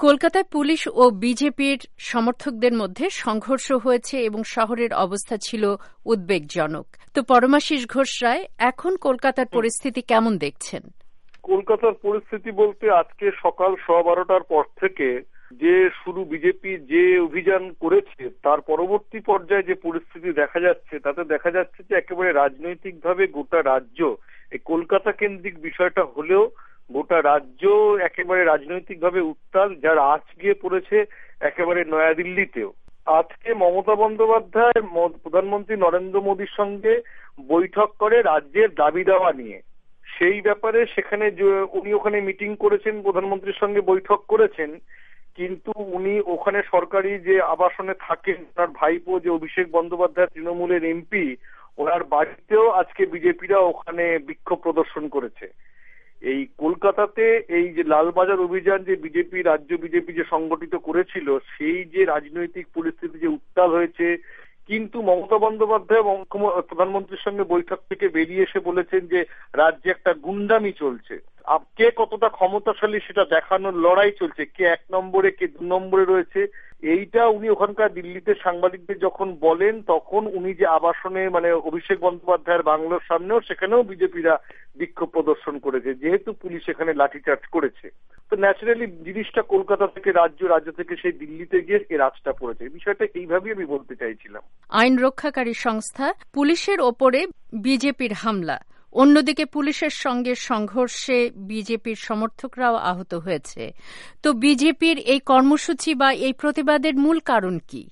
কলকাতায় পুলিশ ও বিজেপির সমর্থকদের মধ্যে সংঘর্ষ হয়েছে এবং শহরের অবস্থা ছিল উদ্বেগজনক। তো পরমাশিস ঘোষ রায়, এখন কলকাতার পরিস্থিতি কেমন দেখছেন? কলকাতার পরিস্থিতি বলতে আজকে সকাল 12:15টার পর থেকে যে শুরু বিজেপি যে অভিযান করেছে তার পরবর্তী পর্যায়ে যে পরিস্থিতি দেখা যাচ্ছে তাতে দেখা যাচ্ছে যে একেবারে রাজনৈতিকভাবে গোটা রাজ্য, এই কলকাতা কেন্দ্রিক বিষয়টা হলেও গোটা রাজ্য একেবারে রাজনৈতিকভাবে উত্তাল, যার আঁচ গিয়ে পড়েছে একেবারে নয়াদিল্লিতেও। আজকে মমতা বন্দ্যোপাধ্যায় প্রধানমন্ত্রী নরেন্দ্র মোদীর সঙ্গে বৈঠক করে রাজ্যের দাবি দাওয়া নিয়ে। সেই ব্যাপারে সেখানে উনি ওখানে মিটিং করেছেন, প্রধানমন্ত্রীর সঙ্গে বৈঠক করেছেন, কিন্তু উনি ওখানে সরকারি যে আবাসনে থাকেন, তার ভাইপো যে অভিষেক বন্দ্যোপাধ্যায় তৃণমূলের এমপি, ওনার বাড়িতেও আজকে বিজেপিরা ওখানে বিক্ষোভ প্রদর্শন করেছে। এই কলকাতাতে এই যে লালবাজার অভিযান যে বিজেপি, রাজ্য বিজেপি যে সংগঠিত করেছিল, সেই যে রাজনৈতিক পরিস্থিতি যে উত্তাল হয়েছে, কিন্তু মমতা বন্দ্যোপাধ্যায় প্রধানমন্ত্রীর সঙ্গে বৈঠক থেকে বেরিয়ে এসে বলেছেন যে রাজ্যে একটা গুন্ডামি চলছে, কে কতটা ক্ষমতাশালী সেটা দেখানোর লড়াই চলছে, কে 1 নম্বরে কে 2 নম্বরে রয়েছে। এইটা উনি ওখানকার দিল্লিতে সাংবাদিকদের যখন বলেন, তখন উনি যে আবাসনে মানে অভিষেক বন্দ্যোপাধ্যায়ের বাংলোর সামনেও সেখানেও বিজেপিরা বিক্ষোভ প্রদর্শন করেছে, যেহেতু পুলিশ এখানে লাঠিচার্জ করেছে। তো ন্যাচারালি জিনিসটা কলকাতা থেকে রাজ্য থেকে সেই দিল্লিতে গিয়ে এই রাজটা পড়েছে। বিষয়টা এইভাবেই আমি বলতে চাইছিলাম। আইন রক্ষাকারী সংস্থা পুলিশের ওপরে বিজেপির হামলা, অন্যদিকে পুলিশের সঙ্গে সংঘর্ষে বিজেপির সমর্থকরাও আহত হয়েছে। তো বিজেপির এই কর্মসূচি বা এই প্রতিবাদের মূল কারণ কি?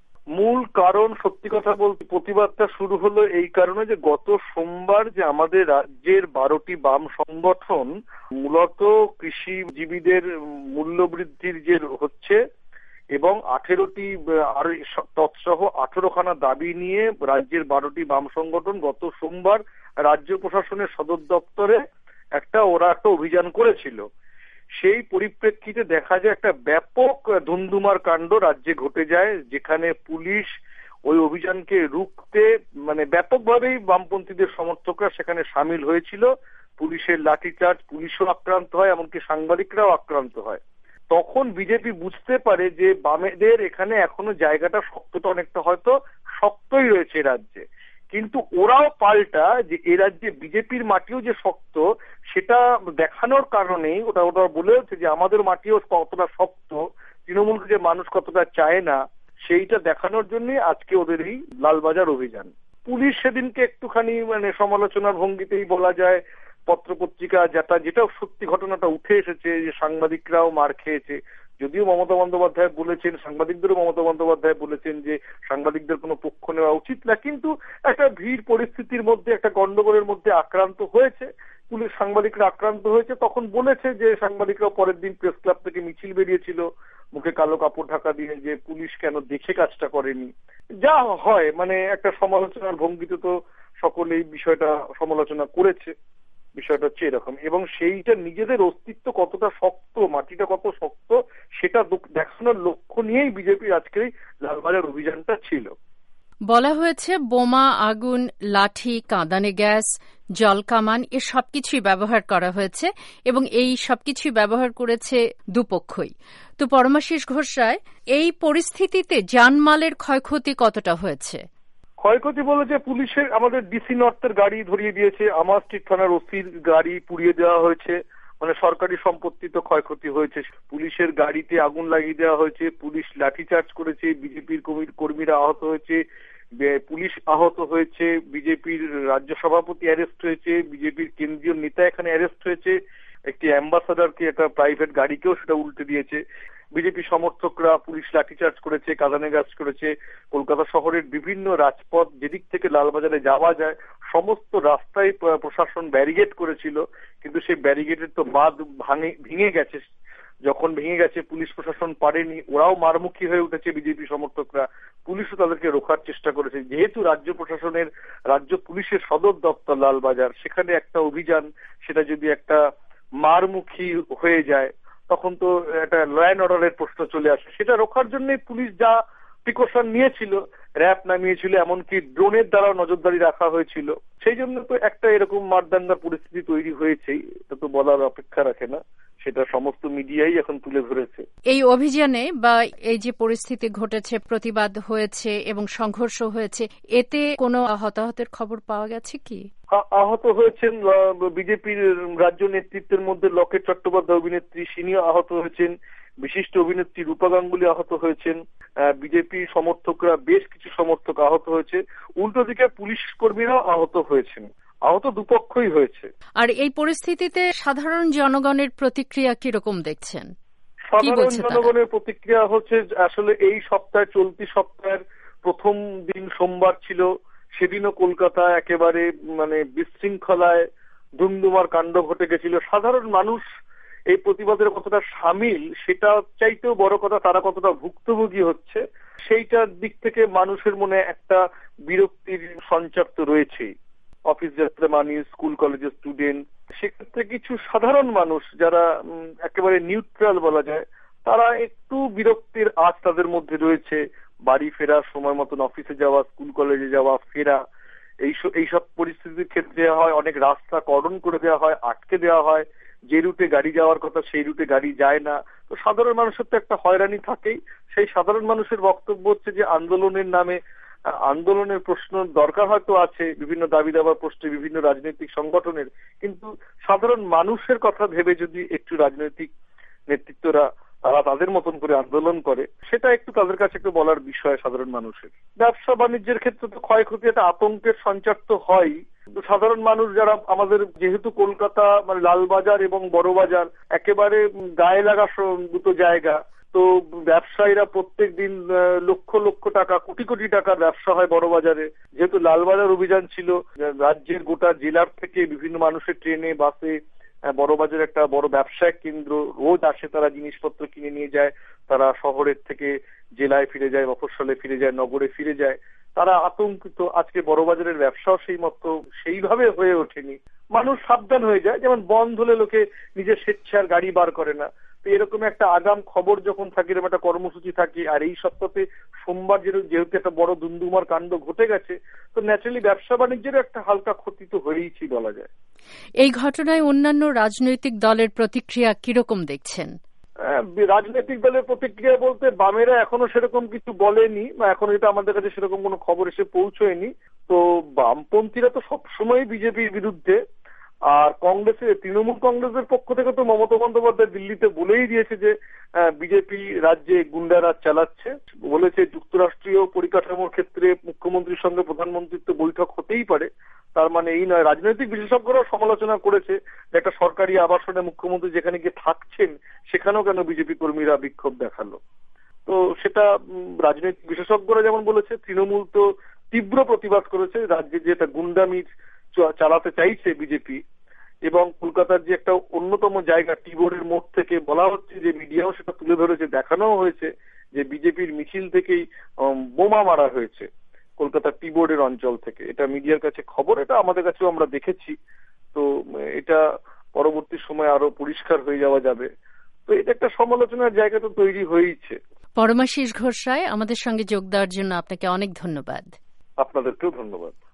মূল কারণ, সত্যি কথা বলতে, প্রতিবাদটা শুরু হলো এই কারণে যে গত সোমবার যে আমাদের রাজ্যের 12টি বাম সংগঠন মূলত কৃষিজীবীদের মূল্য বৃদ্ধির যে হচ্ছে এবং 18টি আর তৎসহ 18খানা দাবি নিয়ে রাজ্যের 12টি বাম সংগঠন গত সোমবার রাজ্য প্রশাসনের সদর দপ্তরে একটা অভিযান করেছিল। সেই পরিপ্রেক্ষিতে দেখা যায় একটা ব্যাপক ধুন্ধুমার কাণ্ড রাজ্যে ঘটে যায়, যেখানে পুলিশ ওই অভিযানকে রুখতে মানে ব্যাপকভাবেই বামপন্থীদের সমর্থকরা সেখানে সামিল হয়েছিল। পুলিশের লাঠিচার্জ, পুলিশও আক্রান্ত হয়, এমনকি সাংবাদিকরাও আক্রান্ত হয়। তখন বিজেপি বুঝতে পারে যে বামেদের এখানে এখনো জায়গাটা শক্তটা অনেকটা হয়তো শক্তই রয়েছে রাজ্যে, কিন্তু ওরাও পাল্টা যে এ রাজ্যে বিজেপির মাটিও যে শক্ত সেটা দেখানোর কারণেই ওটা বলেছে যে আমাদের মাটিও কতটা শক্ত, তৃণমূলকে যে মানুষ কতটা চায় না, সেইটা দেখানোর জন্যই আজকে ওদের এই লালবাজার অভিযান। পুলিশ সেদিনকে একটুখানি মানে সমালোচনার ভঙ্গিতেই বলা যায়, পত্রপত্রিকা যেটা সত্যি ঘটনাটা উঠে এসেছে যে সাংবাদিকরাও মার খেয়েছে। যদিও মমতা বন্দ্যোপাধ্যায় বলেছেন, সাংবাদিকদেরও মমতা বন্দ্যোপাধ্যায় বলেছেন যে সাংবাদিকদের কোনো পক্ষ নেওয়া উচিত না, কিন্তু একটা ভিড় পরিস্থিতির মধ্যে একটা গন্ডগোলের মধ্যে আক্রান্ত হয়েছে পুলিশ, সাংবাদিকরা আক্রান্ত হয়েছে। তখন বলেছে যে সাংবাদিকরা পরের দিন প্রেস ক্লাব থেকে মিছিল বেরিয়েছিল মুখে কালো কাপড় ঢাকা দিয়ে, যে পুলিশ কেন দেখে কাজটা করেনি। যা হয় মানে একটা সমালোচনার ভঙ্গিতে তো সকলেই বিষয়টা সমালোচনা করেছে। বিষয়টা হচ্ছে এরকম, এবং সেইটা নিজেদের অস্তিত্ব কতটা শক্ত, মাটিটা কত শক্ত সেটা দেখানোর লক্ষ্য নিয়েই বিজেপির আজকের লালবাজার অভিযানটা ছিল। বলা হয়েছে বোমা, আগুন, লাঠি, কাঁদানে গ্যাস, জলকামান এ সবকিছুই ব্যবহার করা হয়েছে এবং এই সবকিছুই ব্যবহার করেছে দুপক্ষই। তো পরমাশিস ঘোষ রায়, এই পরিস্থিতিতে জানমালের ক্ষয়ক্ষতি কতটা হয়েছে? ক্ষয়ক্ষতি বলেছে পুলিশের, আমাদের ডিসি নর্থের গাড়ি ধরিয়ে দিয়েছে, আমার স্ট্রিট থানার ওসির গাড়ি পুড়িয়ে দেওয়া হয়েছে, মানে সরকারি সম্পত্তি তো ক্ষয়ক্ষতি হয়েছে। পুলিশের গাড়িতে আগুন লাগিয়ে দেওয়া হয়েছে, পুলিশ লাঠিচার্জ করেছে, বিজেপির কর্মীরা আহত হয়েছে, পুলিশ আহত হয়েছে, বিজেপির রাজ্য সভাপতি অ্যারেস্ট হয়েছে, বিজেপির কেন্দ্রীয় নেতা এখানে অ্যারেস্ট হয়েছে, একটি অ্যাম্বাসাডারকে একটা প্রাইভেট গাড়িকেও সেটা উল্টে দিয়েছে। বিজেপি সমর্থকরা পুলিশ লাঠিচার্জ করেছে, কাঁদানে গ্যাস করেছে। কলকাতা শহরের বিভিন্ন রাজপথ যেদিক থেকে লালবাজারে যাওয়া যায় সমস্ত রাস্তায় প্রশাসন ব্যারিকেড করেছিল, কিন্তু সেই ব্যারিকেডের তো বাঁধ ভেঙে গেছে। যখন ভেঙে গেছে পুলিশ প্রশাসন পারেনি, ওরাও মারমুখী হয়ে উঠেছে বিজেপি সমর্থকরা, পুলিশও তাদেরকে রোখার চেষ্টা করেছে। যেহেতু রাজ্য পুলিশের সদর দপ্তর লালবাজার, সেখানে একটা অভিযান সেটা যদি একটা মারমুখী হয়ে যায় তখন তো একটা ল অ্যান্ড অর্ডারের প্রশ্ন চলে আসে। সেটা রোখার জন্য পুলিশ যা প্রিকশন নিয়েছিল, র্যাব নামিয়েছিল, এমনকি ড্রোনের দ্বারা নজরদারি রাখা হয়েছিল। সেই জন্য তো একটা এরকম মারদাঙ্গার পরিস্থিতি তৈরি হয়েছেই, এটা তো বলার অপেক্ষা রাখে না, সেটা সমস্ত মিডিয়াই এখন তুলে ধরেছে। এই অভিযানে বা এই যে পরিস্থিতি ঘটেছে, প্রতিবাদ হয়েছে এবং সংঘর্ষ হয়েছে, এতে কোনো হতাহতের খবর পাওয়া গেছে কি? আহত হয়েছেন বিজেপির রাজ্য নেতৃত্বের মধ্যে লকেট চট্টোপাধ্যায় অভিনেত্রী, সিনিও আহত হয়েছেন। বিশিষ্ট অভিনেত্রী রূপা গাঙ্গুলি আহত হয়েছেন। বিজেপি সমর্থকরা, বেশ কিছু সমর্থক আহত হয়েছে। উল্টো দিকে পুলিশ কর্মীরাও আহত হয়েছেন। আহত দুপক্ষই হয়েছে। আর এই পরিস্থিতিতে সাধারণ জনগণের প্রতিক্রিয়া কিরকম দেখছেন? সাধারণ জনগণের প্রতিক্রিয়া হচ্ছে, আসলে এই সপ্তাহে, চলতি সপ্তাহের প্রথম দিন সোমবার ছিল, সেদিনও কলকাতা একেবারে বিশৃঙ্খলায় ধুমধুমার কাণ্ড ঘটে গেছিল। সাধারণ মানুষ এই প্রতিবাদের কতটা সামিল, সেটা চাইতেও বড় কথা তারা কতটা ভুক্তভোগী হচ্ছে, সেইটার দিক থেকে মানুষের মনে একটা বিরক্তির সঞ্চার তো রয়েছেই। অফিস যাত্রা মানুষ, স্কুল কলেজের স্টুডেন্ট, সেক্ষেত্রে কিছু সাধারণ মানুষ যারা একেবারে নিউট্রাল বলা যায়, তারা একটু বিরক্তির আঁচ তাদের মধ্যে রয়েছে। বাড়ি ফেরা, সময় মতন অফিসে যাওয়া, স্কুল কলেজে যাওয়া, ফেরা, এইসব পরিস্থিতির ক্ষেত্রে হয় অনেক রাস্তা কর্ডন করে দেওয়া হয়, আটকে দেওয়া হয়। যে রুটে গাড়ি যাওয়ার কথা সেই রুটে গাড়ি যায় না। তো সাধারণ মানুষের তো একটা হয়রানি থাকেই। সেই সাধারণ মানুষের বক্তব্য হচ্ছে যে আন্দোলনের নামে, আন্দোলনের প্রশ্ন দরকার হয়তো আছে, বিভিন্ন দাবি দাবার প্রশ্নে বিভিন্ন রাজনৈতিক সংগঠনের, কিন্তু সাধারণ মানুষের কথা ভেবে যদি একটু রাজনৈতিক নেতৃত্বরা তারা তাদের মতন করে আন্দোলন করে, সেটা একটু তাদের কাছে একটু বলার বিষয় সাধারণ মানুষের। ব্যবসা বাণিজ্যের ক্ষেত্রে তো ক্ষয়ক্ষতি, একটা আতঙ্কের সঞ্চার তো হয়। সাধারণ মানুষ যারা, আমাদের যেহেতু কলকাতা লালবাজার এবং বড়বাজার একেবারে গায়ে লাগা দুটো জায়গা, তো ব্যবসায়ীরা প্রত্যেক দিন লক্ষ লক্ষ টাকা, কোটি কোটি টাকার ব্যবসা হয় বড়বাজারে। যেহেতু লালবাজার অভিযান ছিল, রাজ্যের গোটা জেলার থেকে বিভিন্ন মানুষের ট্রেনে, বাসে বড়বাজার একটা বড় ব্যবসায়িক কেন্দ্র, রোজ আসে, তারা জিনিসপত্র কিনে নিয়ে যায়, তারা শহরের থেকে জেলায় ফিরে যায়, মফস্বলে ফিরে যায়, নগরে ফিরে যায়, তারা আতঙ্কিত। আজকে বড়বাজারের ব্যবসাও সেই মতো সেইভাবে হয়ে ওঠেনি। মানুষ সাবধান হয়ে যায়, যেমন বন্ধ হলে লোকে নিজের স্বেচ্ছার গাড়ি বার করে না। তো এরকম একটা আগাম খবর যখন থাকে, এরকম একটা কর্মসূচি থাকে, আর এই সপ্তাহে সোমবার যেহেতু একটা বড় দুমদুমার কাণ্ড ঘটে গেছে, তো ন্যাচারালি ব্যবসা বাণিজ্যের একটা হালকা ক্ষতি তো হয়েইছি বলা যায়। এই ঘটনায় অন্যান্য রাজনৈতিক দলের প্রতিক্রিয়া কিরকম দেখছেন? রাজনৈতিক দলের প্রতিক্রিয়া বলতে বামেরা এখনো সেরকম কিছু বলেনি, বা এখন এটা আমাদের কাছে সেরকম কোনো খবর এসে পৌঁছয়নি। তো বামপন্থীরা তো সবসময় বিজেপির বিরুদ্ধে। আর তৃণমূল কংগ্রেসের পক্ষ থেকে তো মমতা বন্দ্যোপাধ্যায় দিল্লিতে বলেই দিয়েছে যে বিজেপি রাজ্যে গুন্ডারাজ চালাচ্ছে। বলেছে যুক্তরাষ্ট্রীয় পরিকাঠামোর ক্ষেত্রে মুখ্যমন্ত্রীর সঙ্গে প্রধানমন্ত্রীর তো বৈঠক হতেই পারে, তার মানে এই নয়। রাজনৈতিক বিশেষজ্ঞরাও সমালোচনা করেছে যে একটা সরকারি আবাসনে মুখ্যমন্ত্রী যেখানে গিয়ে থাকছেন, সেখানেও কেন বিজেপি কর্মীরা বিক্ষোভ দেখালো। তো সেটা রাজনৈতিক বিশেষজ্ঞরা যেমন বলেছে, তৃণমূল তো তীব্র প্রতিবাদ করেছে। রাজ্যে যে একটা গুন্ডামি চালাতে চাইছে বিজেপি, এবং কলকাতার যে একটা অন্যতম জায়গা টি-বোর্ডের মোড় থেকে বলা হচ্ছে, যে মিডিয়াও সেটা তুলে ধরেছে, দেখানোও হয়েছে যে বিজেপির মিছিল থেকেই বোমা মারা হয়েছে কলকাতার টি-বোর্ডের অঞ্চল থেকে। এটা মিডিয়ার কাছে খবর, এটা আমাদের কাছেও আমরা দেখেছি। তো এটা পরবর্তী সময় আরো পরিষ্কার হয়ে যাওয়া যাবে। তো এটা একটা সমালোচনার জায়গা তো তৈরি হয়েইছে। পরমাশিস ঘোষ রায়, আমাদের সঙ্গে যোগ দেওয়ার জন্য আপনাকে অনেক ধন্যবাদ। আপনাদেরকেও ধন্যবাদ।